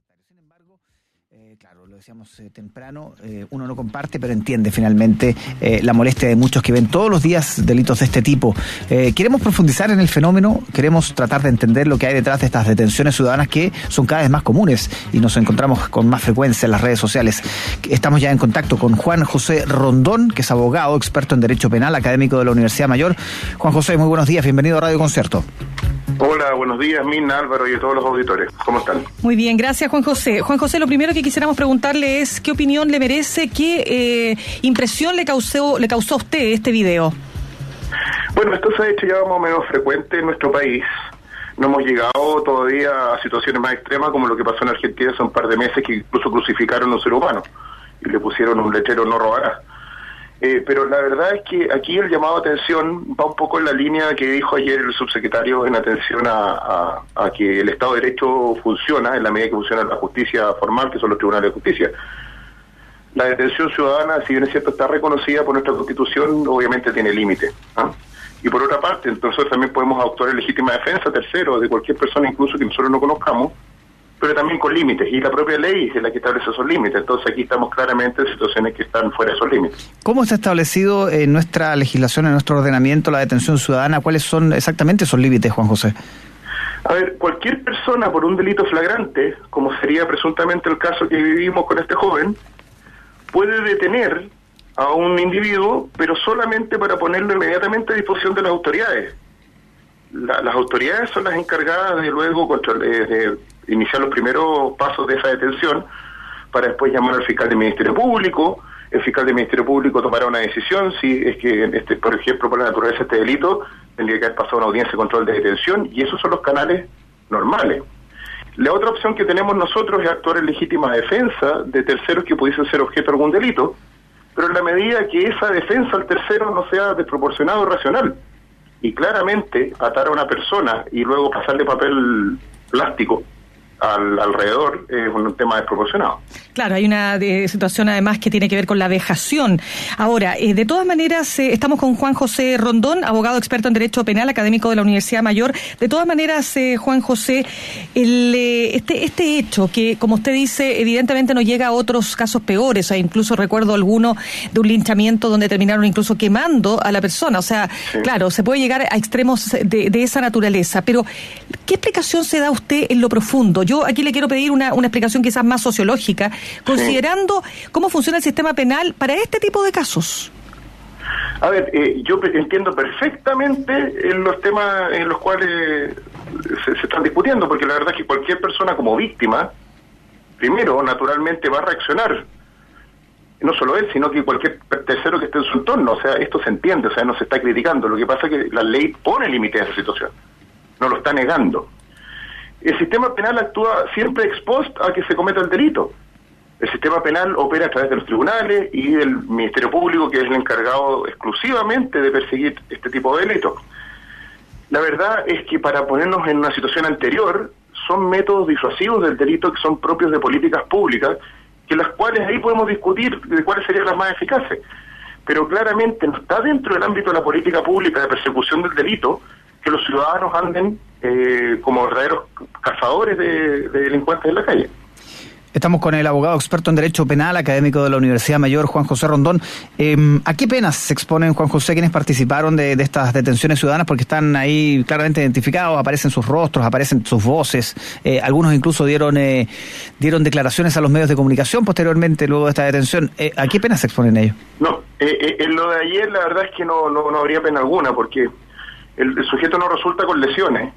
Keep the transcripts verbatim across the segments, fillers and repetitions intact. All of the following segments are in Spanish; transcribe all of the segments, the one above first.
Sin embargo, eh, claro, lo decíamos eh, temprano, eh, uno no comparte, pero entiende finalmente eh, la molestia de muchos que ven todos los días delitos de este tipo. Eh, queremos profundizar en el fenómeno, queremos tratar de entender lo que hay detrás de estas detenciones ciudadanas que son cada vez más comunes y nos encontramos con más frecuencia en las redes sociales. Estamos ya en contacto con Juan José Rondón, que es abogado, experto en Derecho Penal, académico de la Universidad Mayor. Juan José, muy buenos días, bienvenido a Radio Concierto. Hola, buenos días, Mina, Álvaro y a todos los auditores. ¿Cómo están? Muy bien, gracias, Juan José. Juan José, lo primero que quisiéramos preguntarle es qué opinión le merece, qué eh, impresión le causó, le causó a usted este video. Bueno, esto se ha hecho ya más o menos frecuente en nuestro país. No hemos llegado todavía a situaciones más extremas como lo que pasó en Argentina hace un par de meses, que incluso crucificaron a un ser humano y le pusieron un letrero "no robarás". Eh, pero la verdad es que aquí el llamado a atención va un poco en la línea que dijo ayer el subsecretario en atención a, a, a que el Estado de Derecho funciona en la medida que funciona la justicia formal, que son los tribunales de justicia. La detención ciudadana, si bien es cierto, está reconocida por nuestra Constitución, obviamente tiene límite, ¿ah? Y por otra parte, nosotros también podemos actuar en legítima defensa, tercero, de cualquier persona, incluso que nosotros no conozcamos, pero también con límites, y la propia ley es la que establece esos límites. Entonces aquí estamos claramente en situaciones que están fuera de esos límites. ¿Cómo está establecido en nuestra legislación, en nuestro ordenamiento, la detención ciudadana? ¿Cuáles son exactamente esos límites, Juan José? A ver, cualquier persona por un delito flagrante, como sería presuntamente el caso que vivimos con este joven, puede detener a un individuo, pero solamente para ponerlo inmediatamente a disposición de las autoridades. La, las autoridades son las encargadas de luego control, eh, de iniciar los primeros pasos de esa detención para después llamar al fiscal del Ministerio Público. El fiscal del Ministerio Público tomará una decisión si es que, este, por ejemplo, por la naturaleza de este delito, tendría que haber pasado una audiencia de control de detención, y esos son los canales normales. La otra opción que tenemos nosotros es actuar en legítima defensa de terceros que pudiesen ser objeto de algún delito, pero en la medida que esa defensa al tercero no sea desproporcionada o racional. Y claramente atar a una persona y luego pasarle papel plástico al alrededor es un tema desproporcionado. Claro, hay una de, situación además que tiene que ver con la vejación. Ahora, eh, de todas maneras, eh, estamos con Juan José Rondón, abogado experto en Derecho Penal, académico de la Universidad Mayor. De todas maneras, eh, Juan José, el, eh, este este hecho que, como usted dice, evidentemente no llega a otros casos peores. O sea, incluso recuerdo alguno de un linchamiento donde terminaron incluso quemando a la persona. O sea, sí. Claro, se puede llegar a extremos de, de esa naturaleza. Pero, ¿qué explicación se da usted en lo profundo? Yo aquí le quiero pedir una, una explicación quizás más sociológica, considerando sí. cómo funciona el sistema penal para este tipo de casos. A ver, eh, yo entiendo perfectamente en los temas en los cuales se, se están discutiendo, porque la verdad es que cualquier persona como víctima, primero, naturalmente va a reaccionar. No solo él, sino que cualquier tercero que esté en su entorno. O sea, esto se entiende, o sea, no se está criticando. Lo que pasa es que la ley pone límites a esa situación, no lo está negando. El sistema penal actúa siempre ex post a que se cometa el delito. El sistema penal opera a través de los tribunales y del Ministerio Público, que es el encargado exclusivamente de perseguir este tipo de delitos. La verdad es que para ponernos en una situación anterior, son métodos disuasivos del delito que son propios de políticas públicas, que las cuales ahí podemos discutir de cuáles serían las más eficaces. Pero claramente no está dentro del ámbito de la política pública de persecución del delito que los ciudadanos anden eh, como verdaderos cazadores de, de delincuentes en la calle. Estamos con el abogado experto en Derecho Penal, académico de la Universidad Mayor, Juan José Rondón. Eh, ¿A qué penas se exponen, Juan José, quienes participaron de, de estas detenciones ciudadanas? Porque están ahí claramente identificados, aparecen sus rostros, aparecen sus voces. Eh, algunos incluso dieron eh, dieron declaraciones a los medios de comunicación posteriormente, luego de esta detención. Eh, ¿A qué penas se exponen ellos? No, eh, eh, en lo de ayer la verdad es que no, no, no habría pena alguna, porque el, el sujeto no resulta con lesiones.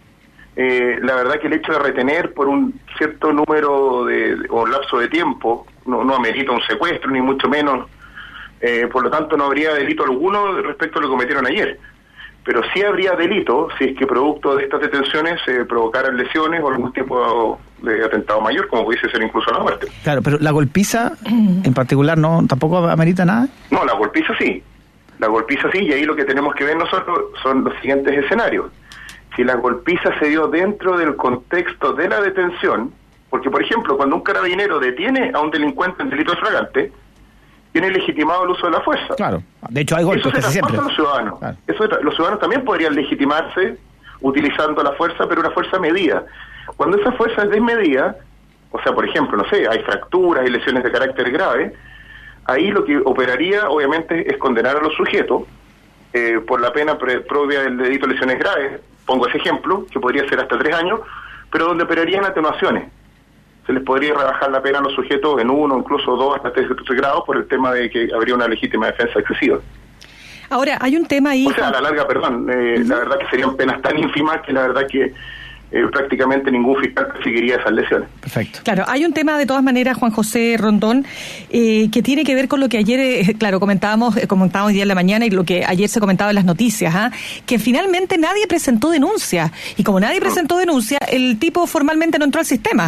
Eh, la verdad que el hecho de retener por un cierto número de, de o lapso de tiempo no, no amerita un secuestro, ni mucho menos, eh, por lo tanto no habría delito alguno respecto a lo que cometieron ayer, pero sí habría delito si es que producto de estas detenciones se eh, provocaran lesiones o algún tipo de atentado mayor, como pudiese ser incluso la muerte. Claro, pero la golpiza en particular no tampoco amerita nada. No, la golpiza sí, la golpiza sí, y ahí lo que tenemos que ver nosotros son los siguientes escenarios. Si la golpiza se dio dentro del contexto de la detención, porque por ejemplo, cuando un carabinero detiene a un delincuente en delito flagrante, tiene legitimado el uso de la fuerza. Claro, de hecho hay golpes casi siempre. Eso se transporta a los ciudadanos. Claro. Eso, los ciudadanos también podrían legitimarse utilizando la fuerza, pero una fuerza medida. Cuando esa fuerza es desmedida, o sea, por ejemplo, no sé, hay fracturas y lesiones de carácter grave, ahí lo que operaría, obviamente, es condenar a los sujetos eh, por la pena pre- propia del delito de lesiones graves, pongo ese ejemplo, que podría ser hasta tres años, pero donde operarían atenuaciones. Se les podría rebajar la pena a los sujetos en uno, incluso dos, hasta tres, tres grados por el tema de que habría una legítima defensa excesiva. Ahora, hay un tema ahí... O sea, a la larga, perdón, eh, uh-huh. la verdad que serían penas tan ínfimas que la verdad que eh, prácticamente ningún fiscal perseguiría esas lesiones. Perfecto. Claro, hay un tema de todas maneras, Juan José Rondón, eh, que tiene que ver con lo que ayer, eh, claro, comentábamos, eh, comentábamos hoy día en la mañana y lo que ayer se comentaba en las noticias, ¿ah? Que finalmente nadie presentó denuncia. Y como nadie presentó denuncia, el tipo formalmente no entró al sistema.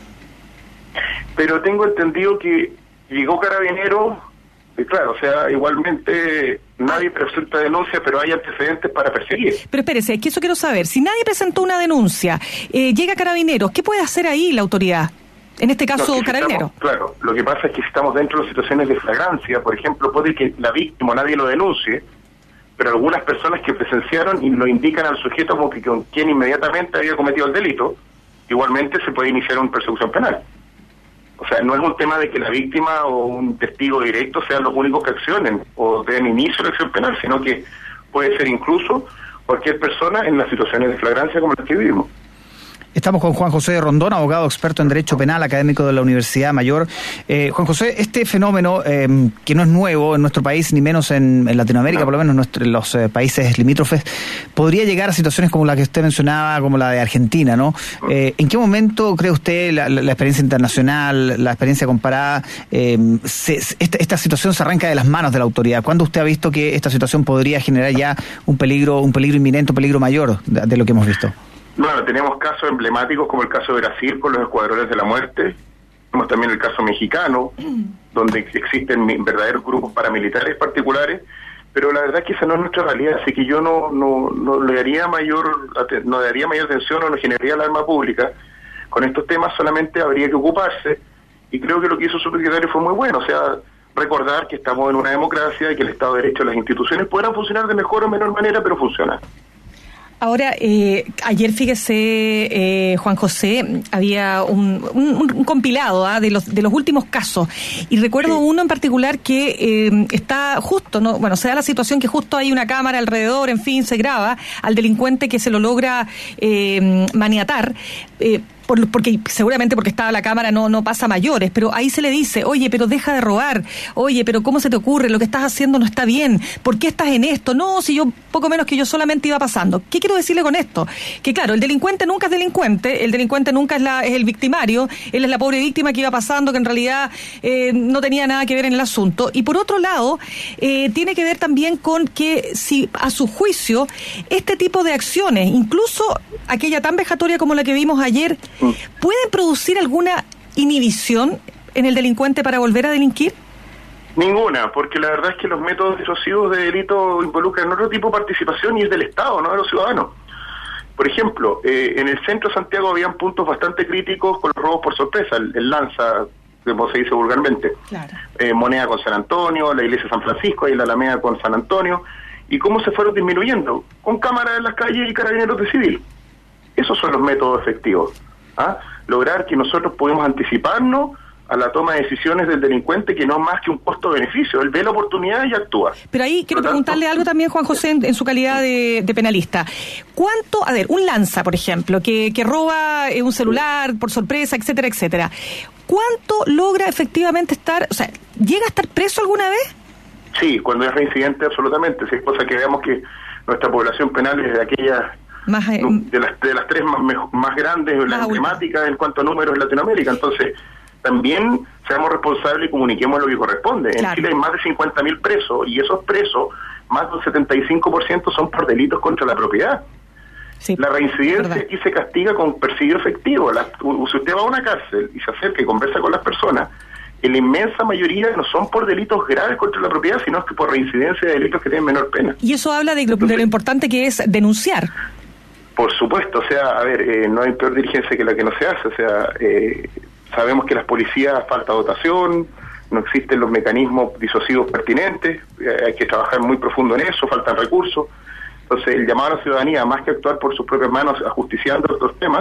Pero tengo entendido que llegó Carabineros, y claro, o sea, igualmente nadie presenta denuncia, pero hay antecedentes para perseguir. Pero espérese, es que eso quiero saber. Si nadie presentó una denuncia, eh, llega Carabineros, ¿qué puede hacer ahí la autoridad? En este caso, no, Carabineros. Estamos, claro, lo que pasa es que si estamos dentro de situaciones de flagrancia, por ejemplo, puede que la víctima nadie lo denuncie, pero algunas personas que presenciaron y lo indican al sujeto como que con quien inmediatamente había cometido el delito, igualmente se puede iniciar una persecución penal. O sea, no es un tema de que la víctima o un testigo directo sean los únicos que accionen o den inicio a la acción penal, sino que puede ser incluso cualquier persona en las situaciones de flagrancia como las que vivimos. Estamos con Juan José Rondón, abogado experto en Derecho Penal, académico de la Universidad Mayor. Eh, Juan José, este fenómeno, eh, que no es nuevo en nuestro país, ni menos en, en Latinoamérica, no. por lo menos en nuestro, los eh, países limítrofes, podría llegar a situaciones como la que usted mencionaba, como la de Argentina, ¿no? Eh, ¿En qué momento cree usted la, la, la experiencia internacional, la experiencia comparada, eh, se, esta, esta situación se arranca de las manos de la autoridad? ¿Cuándo usted ha visto que esta situación podría generar ya un peligro, un peligro inminente, un peligro mayor de, de lo que hemos visto? Bueno, tenemos casos emblemáticos como el caso de Brasil con los escuadrones de la muerte. Tenemos también el caso mexicano, donde existen verdaderos grupos paramilitares particulares, pero la verdad es que esa no es nuestra realidad, así que yo no no, no le daría mayor no le daría mayor atención o no generaría alarma pública. Con estos temas solamente habría que ocuparse, y creo que lo que hizo su secretario fue muy bueno, o sea, recordar que estamos en una democracia y que el Estado de Derecho y las instituciones podrán funcionar de mejor o menor manera, pero funcionan. Ahora, eh, ayer, fíjese, eh, Juan José, había un, un, un compilado ¿ah? de los de los últimos casos, y recuerdo sí. uno en particular que eh, está justo, no bueno, se da la situación que justo hay una cámara alrededor, en fin, se graba al delincuente que se lo logra eh, maniatar, eh, Por, porque seguramente porque estaba la cámara no no pasa mayores, pero ahí se le dice, oye, pero deja de robar, oye, pero ¿cómo se te ocurre? Lo que estás haciendo no está bien, ¿por qué estás en esto? No, si yo, poco menos que yo solamente iba pasando. ¿Qué quiero decirle con esto? Que claro, el delincuente nunca es delincuente, el delincuente nunca es, la, es el victimario, él es la pobre víctima que iba pasando, que en realidad eh, no tenía nada que ver en el asunto. Y por otro lado, eh, tiene que ver también con que si a su juicio, este tipo de acciones, incluso aquella tan vejatoria como la que vimos ayer, ¿pueden producir alguna inhibición en el delincuente para volver a delinquir? Ninguna, porque la verdad es que los métodos disuasivos de delito involucran otro tipo de participación y es del Estado, no de los ciudadanos. Por ejemplo, eh, en el centro de Santiago habían puntos bastante críticos con los robos por sorpresa, el, el lanza, como se dice vulgarmente, claro. eh, Moneda con San Antonio, la iglesia de San Francisco y la Alameda con San Antonio, y cómo se fueron disminuyendo, con cámaras en las calles y carabineros de civil. Esos son los métodos efectivos. ¿Ah? Lograr que nosotros podamos anticiparnos a la toma de decisiones del delincuente, que no es más que un costo-beneficio. Él ve la oportunidad y actúa. Pero ahí quiero preguntarle algo también, Juan José, en, en su calidad de, de penalista. ¿Cuánto, a ver, un lanza, por ejemplo, que, que roba eh, un celular por sorpresa, etcétera, etcétera, ¿cuánto logra efectivamente estar, o sea, llega a estar preso alguna vez? Sí, cuando es reincidente, absolutamente. Si es cosa que veamos que nuestra población penal es de aquellas... Más, eh, de las de las tres más más grandes, más las emblemáticas en cuanto a números en Latinoamérica. Entonces, también seamos responsables y comuniquemos lo que corresponde. Claro. En Chile hay más de cincuenta mil presos, y esos presos, más del setenta y cinco por ciento son por delitos contra la propiedad. Sí, la reincidencia aquí se castiga con perseguido efectivo. La, si usted va a una cárcel y se acerca y conversa con las personas, en la inmensa mayoría no son por delitos graves contra la propiedad, sino que por reincidencia de delitos que tienen menor pena. Y eso habla de lo, Entonces, de lo importante que es denunciar. Por supuesto, o sea, a ver, eh, no hay peor diligencia que la que no se hace, o sea, eh, sabemos que las policías falta dotación, no existen los mecanismos disuasivos pertinentes, eh, hay que trabajar muy profundo en eso, faltan recursos. Entonces, el llamado a la ciudadanía, más que actuar por sus propias manos ajusticiando estos temas,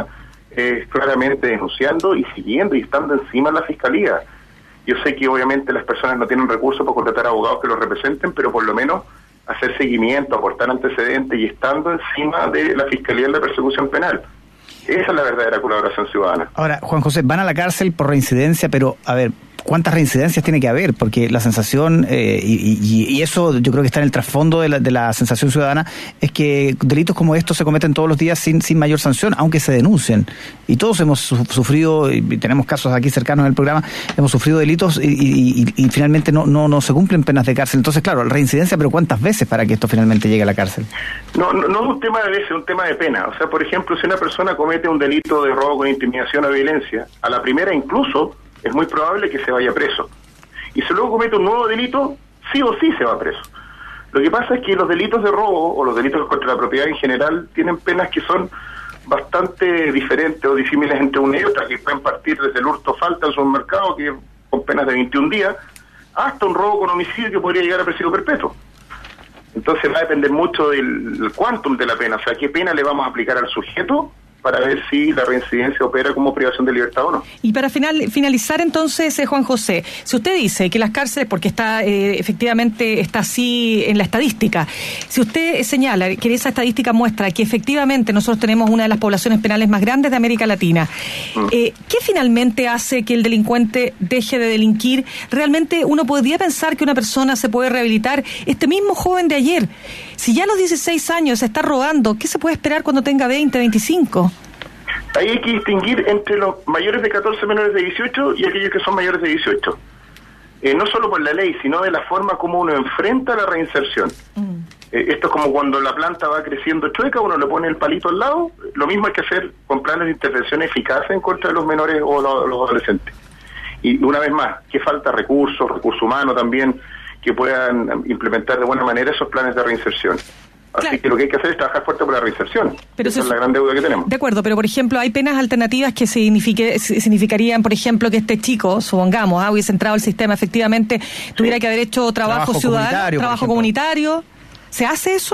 eh, claramente denunciando y siguiendo y estando encima de la fiscalía. Yo sé que obviamente las personas no tienen recursos para contratar abogados que los representen, pero por lo menos hacer seguimiento, aportar antecedentes y estando encima de la fiscalía en la persecución penal. Esa es la verdadera colaboración ciudadana. Ahora, Juan José, van a la cárcel por reincidencia, pero a ver, ¿cuántas reincidencias tiene que haber? Porque la sensación, eh, y, y, y eso yo creo que está en el trasfondo de la, de la sensación ciudadana, es que delitos como estos se cometen todos los días sin, sin mayor sanción, aunque se denuncien. Y todos hemos su, sufrido, y tenemos casos aquí cercanos en el programa, hemos sufrido delitos y, y, y, y finalmente no, no, no se cumplen penas de cárcel. Entonces, claro, reincidencia, pero ¿cuántas veces para que esto finalmente llegue a la cárcel? No, no, no es un tema de veces, es un tema de pena. O sea, por ejemplo, si una persona comete un delito de robo con intimidación o violencia, a la primera incluso es muy probable que se vaya preso. Y si luego comete un nuevo delito, sí o sí se va preso. Lo que pasa es que los delitos de robo o los delitos contra la propiedad en general tienen penas que son bastante diferentes o disímiles entre una y otra, que pueden partir desde el hurto falta en supermercado, que con penas de veintiún días, hasta un robo con homicidio que podría llegar a presidio perpetuo. Entonces va a depender mucho del quantum de la pena, o sea, qué pena le vamos a aplicar al sujeto para ver si la reincidencia opera como privación de libertad o no. Y para final, finalizar entonces, eh, Juan José, si usted dice que las cárceles, porque está eh, efectivamente está así en la estadística, si usted señala que esa estadística muestra que efectivamente nosotros tenemos una de las poblaciones penales más grandes de América Latina, mm. eh, ¿qué finalmente hace que el delincuente deje de delinquir? Realmente uno podría pensar que una persona se puede rehabilitar. Este mismo joven de ayer, si ya a los dieciséis años se está robando, ¿qué se puede esperar cuando tenga veinte, veinticinco? Ahí hay que distinguir entre los mayores de catorce, menores de dieciocho y aquellos que son mayores de dieciocho. Eh, no solo por la ley, sino de la forma como uno enfrenta la reinserción. Mm. Eh, esto es como cuando la planta va creciendo chueca, uno le pone el palito al lado. Lo mismo hay que hacer con planes de intervención eficaces en contra de los menores o los, los adolescentes. Y una vez más, que falta recursos, recursos humanos también, que puedan implementar de buena manera esos planes de reinserción. Así claro. que lo que hay que hacer es trabajar fuerte por la reinserción. Pero Esa es la gran deuda que tenemos. De acuerdo, pero por ejemplo, hay penas alternativas que signifique, significarían, por ejemplo, que este chico, supongamos, ah, hubiese entrado al sistema, efectivamente, tuviera sí. que haber hecho trabajo, trabajo ciudadano, trabajo comunitario. ¿Se hace eso?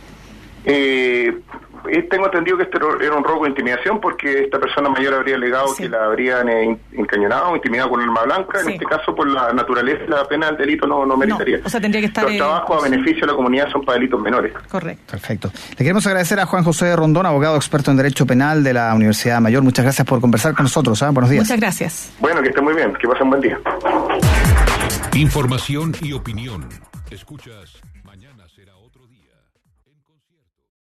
Eh... Tengo entendido que este era un robo de intimidación porque esta persona mayor habría alegado sí. que la habrían eh, encañonado o intimidado con un arma blanca. Sí. En este caso, por la naturaleza, la pena del delito no, no meritaría. No, o sea, tendría que estar... Los eh, trabajos a beneficio de la comunidad son para delitos menores. Correcto. Perfecto. Le queremos agradecer a Juan José Rondón, abogado experto en Derecho Penal de la Universidad Mayor. Muchas gracias por conversar con nosotros. ¿eh? Buenos días. Muchas gracias. Bueno, que estén muy bien. Que pasen un buen día. Información y opinión. Escuchas Mañana Será